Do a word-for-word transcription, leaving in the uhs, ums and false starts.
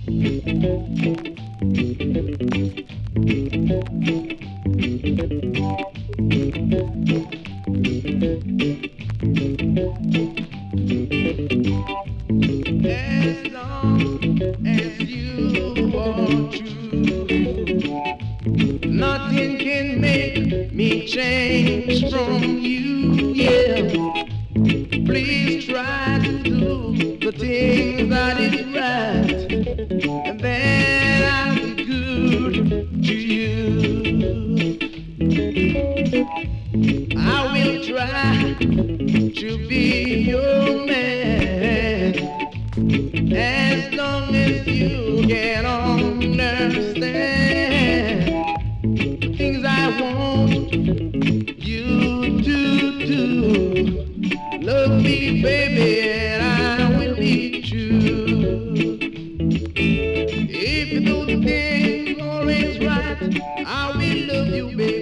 As long as you are true, nothing can make me change from you, yeah. Please try to do the things that is right, and then I'll be good to you. I will try to be your man, as long as you can understand the things I want you to do. Love me, baby, and I will be true. If you do the things always right, I will love you, baby.